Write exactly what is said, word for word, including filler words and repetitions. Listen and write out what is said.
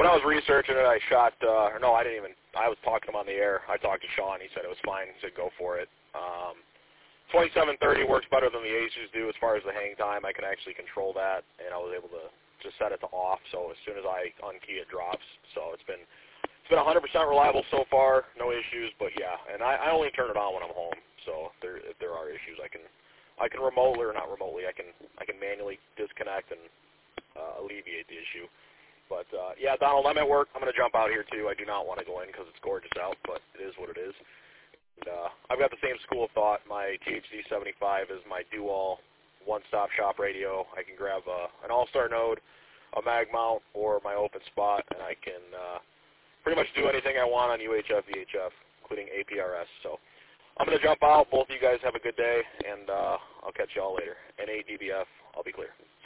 when I was researching it, I shot, uh, or no, I didn't even, I was talking to him on the air. I talked to Sean. He said it was fine. He said go for it. Um, twenty-seven thirty works better than the Aces do as far as the hang time. I can actually control that, and I was able to just set it to off, so as soon as I unkey it drops. So it's been it's been one hundred percent reliable so far, no issues. But yeah, and I, I only turn it on when I'm home. So if there if there are issues, I can I can remotely or not remotely, I can I can manually disconnect and uh, alleviate the issue. But uh, yeah, Donald, I'm at work. I'm going to jump out here too. I do not want to go in because it's gorgeous out, but it is what it is. And, uh, I've got the same school of thought. My T H D seventy-five is my do-all one-stop shop radio. I can grab uh, an All-Star node, a mag mount, or my open spot, and I can uh, pretty much do anything I want on U H F, V H F, including A P R S. So I'm going to jump out. Both of you guys have a good day, and uh, I'll catch you all later. N A D B F, I'll be clear.